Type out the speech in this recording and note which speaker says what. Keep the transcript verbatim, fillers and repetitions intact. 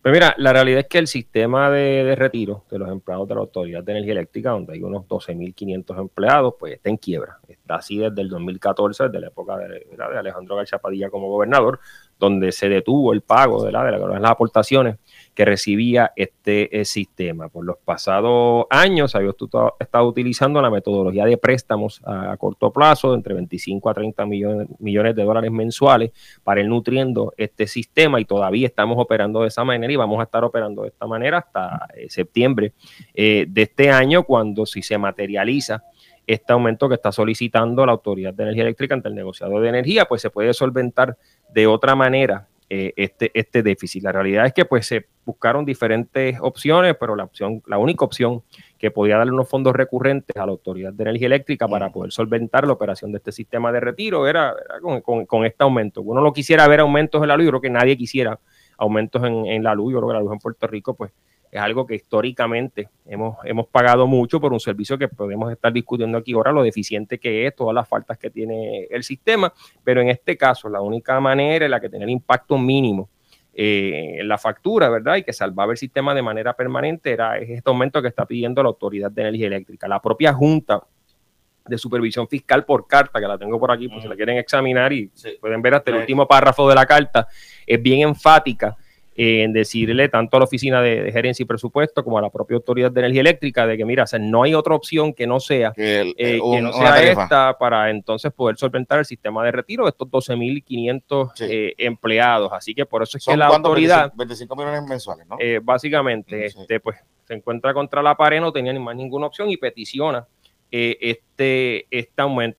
Speaker 1: Pues mira, la realidad es que el sistema de, de retiro de los empleados de la Autoridad de Energía Eléctrica, donde hay unos doce mil quinientos empleados, pues está en quiebra. Está así desde el dos mil catorce, desde la época de, de Alejandro García Padilla como gobernador, donde se detuvo el pago de, la, de, la, de las aportaciones que recibía este eh, sistema. Por los pasados años había estado utilizando la metodología de préstamos a, a corto plazo, de entre veinticinco a treinta millones, millones de dólares mensuales, para ir nutriendo este sistema, y todavía estamos operando de esa manera y vamos a estar operando de esta manera hasta eh, septiembre eh, de este año, cuando si se materializa este aumento que está solicitando la Autoridad de Energía Eléctrica ante el negociador de energía, pues se puede solventar de otra manera eh, este, este déficit. La realidad es que pues se buscaron diferentes opciones, pero la opción, la única opción que podía darle unos fondos recurrentes a la Autoridad de Energía Eléctrica para poder solventar la operación de este sistema de retiro era, era con, con, con este aumento. Uno no quisiera ver aumentos en la luz, yo creo que nadie quisiera aumentos en, en la luz. Yo creo que la luz en Puerto Rico pues es algo que históricamente hemos, hemos pagado mucho por un servicio que podemos estar discutiendo aquí ahora, lo deficiente que es, todas las faltas que tiene el sistema, pero en este caso la única manera en la que tenía el impacto mínimo eh, en la factura, ¿verdad? Y que salvaba el sistema de manera permanente era este aumento que está pidiendo la Autoridad de Energía Eléctrica. La propia Junta de Supervisión Fiscal, por carta, que la tengo por aquí, pues si la quieren examinar y sí, pueden ver hasta el último párrafo de la carta, es bien enfática en decirle tanto a la Oficina de, de Gerencia y Presupuesto como a la propia Autoridad de Energía Eléctrica de que, mira, o sea, no hay otra opción que no sea, que, el, eh, un, que no sea esta para entonces poder solventar el sistema de retiro de estos doce mil quinientos sí. eh, empleados. Así que por eso es
Speaker 2: ¿Son
Speaker 1: que la autoridad...
Speaker 2: veinticinco millones mensuales, ¿no?
Speaker 1: Eh, básicamente, sí. este, pues, se encuentra contra la pared, no tenía ni más ninguna opción y peticiona eh, este, este aumento.